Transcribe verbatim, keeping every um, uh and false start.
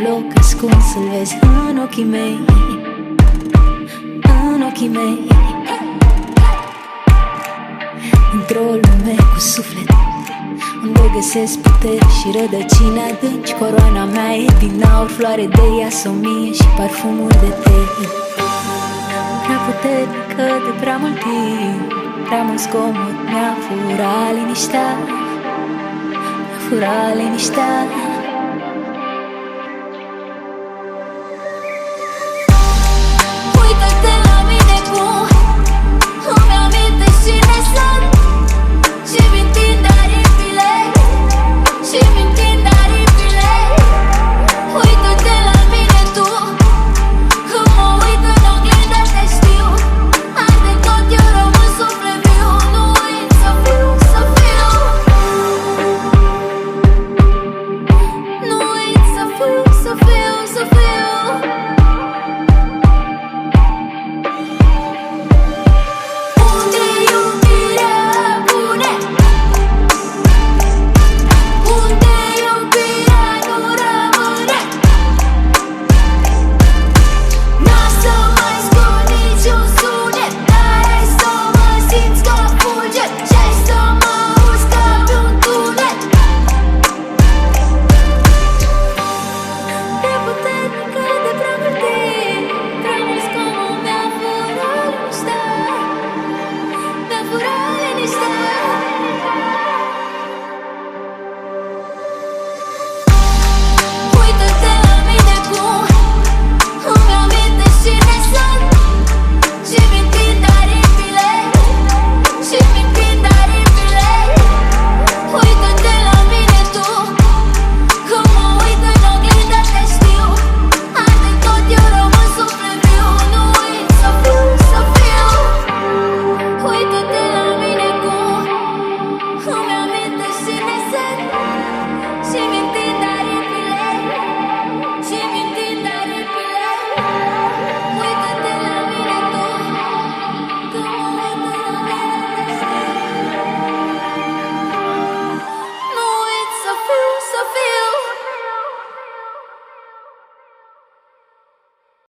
loc ascuns să-l vezi în ochii mei, în ochii mei. Într-o lume cu suflet, unde găsesc putere și rădăcini adânci. Coroana mea e din aur, floare de iasomie și parfumuri de tei. Prea puternică de prea mult timp, prea mult zgomot mi-a furat liniștea, mi-a furat liniștea.